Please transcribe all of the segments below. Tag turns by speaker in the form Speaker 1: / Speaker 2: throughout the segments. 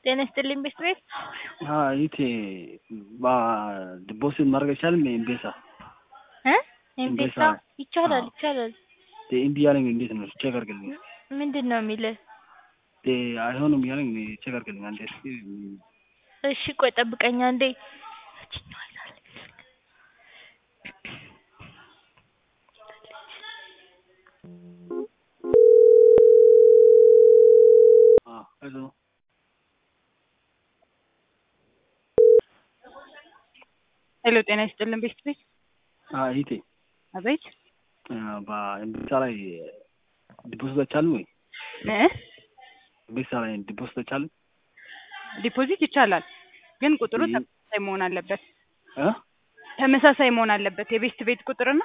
Speaker 1: ጤና ይስጥልኝ ቤት
Speaker 2: ይቴ ዲፖዚት ማድረግ አይቻልም? ኤምፔሳ
Speaker 1: ኤምፔሳ ይቻላል።
Speaker 2: እንዴ ያለኝ እንዴት ነው? ቼክ አድርግልኝ።
Speaker 1: ምንድነው የሚልህ?
Speaker 2: አይሆንም ያለኝ ቼክ አድርግልኝ አንዴ።
Speaker 1: እሺ ቆይ ጠብቀኝ አንዴ። ሄሎ ጤና ይስጥልኝ ቤት
Speaker 2: ይቴ
Speaker 1: አቤት።
Speaker 2: በኤምፔሳ ላይ ዲፖዚት አይቻልም ወይ? ኤምፔሳ ላይ ዲፖዚት አይቻልም?
Speaker 1: ዲፖዚት ይቻላል ግን ቁጥሩ ተመሳሳይ መሆን አለበት። ተመሳሳይ መሆን አለበት። የቤት ቤት ቁጥርና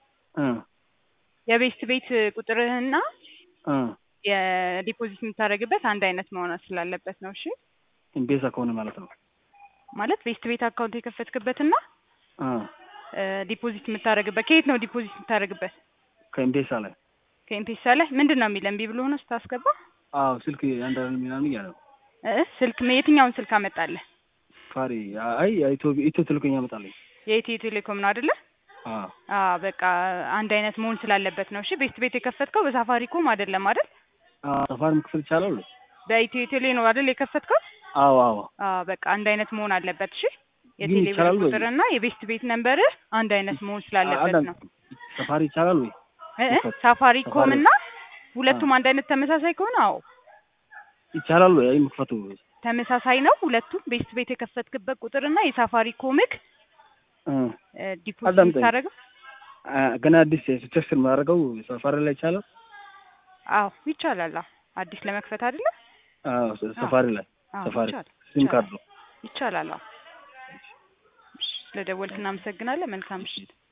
Speaker 1: የቤት ቤት ቁጥርህና የዲፖዚት የምታደርግበት አንድ አይነት መሆን ስላለበት ነው። እሺ
Speaker 2: ኤምፔሳ ከሆነ ማለት ነው።
Speaker 1: ማለት ቤት ቤት አካውንት የከፈትክበትና ዲፖዚት የምታደርግበት ከየት ነው ዲፖዚት የምታደርግበት?
Speaker 2: ከኤምፔሳ ላይ።
Speaker 1: ከኤምፔሳ ላይ ምንድነው የሚለው? እምቢ ብሎ ነው ስታስገባ?
Speaker 2: ስልክ አንዳንድ ምናምን እያለ ነው።
Speaker 1: ስልክ የትኛውን ስልክ አመጣለህ?
Speaker 2: ሳፋሪ ኢትዮ ቴሌኮም ያመጣልኝ።
Speaker 1: የኢትዮ ቴሌኮም ነው አይደለ? በቃ አንድ አይነት መሆን ስላለበት ነው። እሺ ቤት ቤት የከፈትከው በሳፋሪኮም አይደለም አይደል?
Speaker 2: ሳፋሪ መክፈት ይቻላል?
Speaker 1: በኢትዮ ቴሌ ነው አይደል የከፈትከው? በቃ አንድ አይነት መሆን አለበት። እሺ የቴሌ ቁጥርና የቤት ቤት ነምበር አንድ አይነት መሆን ስላለበት ነው።
Speaker 2: ሳፋሪ ይቻላል ወይ?
Speaker 1: ሳፋሪኮም እና ሁለቱም አንድ አይነት ተመሳሳይ ከሆነ
Speaker 2: ይቻላል ወይ? አይ መክፈቱ
Speaker 1: ተመሳሳይ ነው። ሁለቱም ቤት ቤት የከፈትክበት ቁጥርና የሳፋሪኮምክ ዲፖዚት ታደርገው
Speaker 2: ገና አዲስ ሪጅስተር ማድረገው ሳፋሪ ላይ ይቻላል?
Speaker 1: ይቻላል። አዲስ ለመክፈት አይደለ?
Speaker 2: ሳፋሪ ላይ ሳፋሪ ሲም ካርድ ነው።
Speaker 1: ይቻላል። ስለደወልክ እናመሰግናለን። መልካም ምሽት።